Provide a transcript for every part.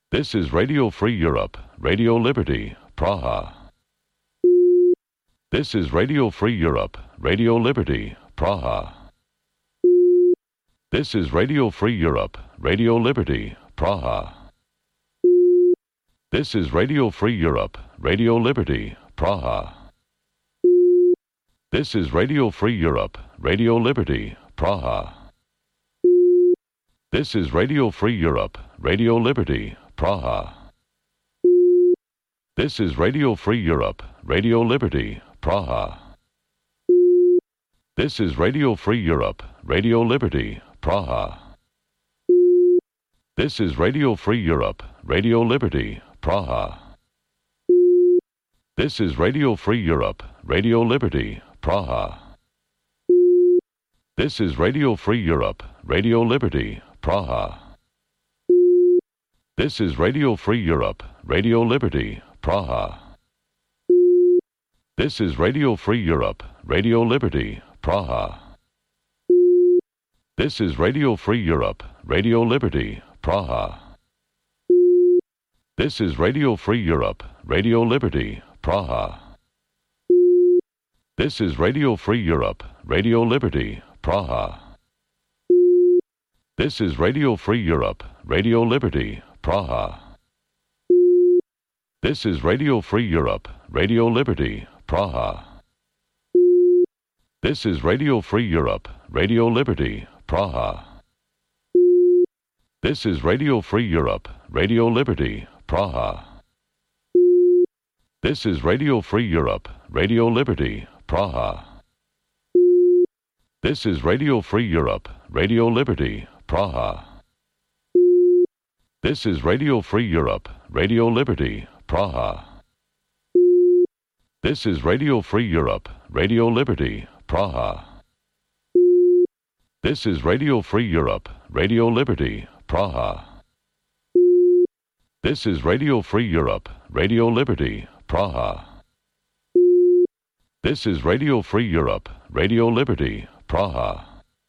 This is Radio Free Europe, Radio Liberty, Praha. This is Radio Free Europe, Radio Liberty, Praha. This is Radio Free Europe, Radio Liberty, Praha. This is Radio Free Europe, Radio Liberty, Praha. This is Radio Free Europe, Radio Liberty, Praha. This is Radio Free Europe, Radio Liberty, Praha. This is Radio Free Europe, Radio Liberty, Praha. This is Radio Free Europe, Radio Liberty, Praha. This is Radio Free Europe, Radio Liberty, Praha. This is Radio Free Europe, Radio Liberty, Praha. This is Radio Free Europe, Radio Liberty, Praha. This is Radio Free Europe, Radio Liberty, Praha. This is Radio Free Europe, Radio Liberty, Praha. This is Radio Free Europe, Radio Liberty, Praha. This is Radio Free Europe, Radio Liberty, Praha. This is Radio Free Europe, Radio Liberty, Praha. This is Radio Free Europe, Radio Liberty, Praha. This is Radio Free Europe, Radio Liberty, Praha. This is Radio Free Europe, Radio Liberty, Praha. This is Radio Free Europe, Radio Liberty, Praha. This is Radio Free Europe, Radio Liberty, Praha. This is Radio Free Europe, Radio Liberty, Praha. This is Radio Free Europe, Radio Liberty, Praha. This is Radio Free Europe, Radio Liberty, Praha. This is Radio Free Europe, Radio Liberty, Praha. This is Radio Free Europe, Radio Liberty, Praha. This is Radio Free Europe, Radio Liberty, Praha.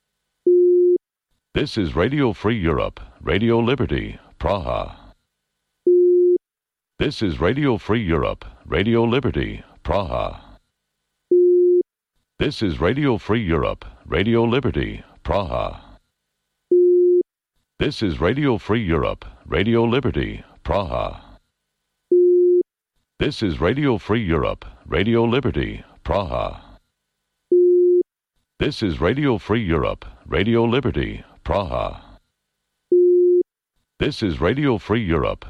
This is Radio Free Europe, Radio Liberty, Praha. This is Radio Free Europe, Radio Liberty, Praha. This is Radio Free Europe, Radio Liberty, Praha. This is Radio Free Europe, Radio Liberty, Praha. This is Radio Free Europe, Radio Liberty, Praha. This is Radio Free Europe, Radio Liberty, Praha. This is Radio Free Europe,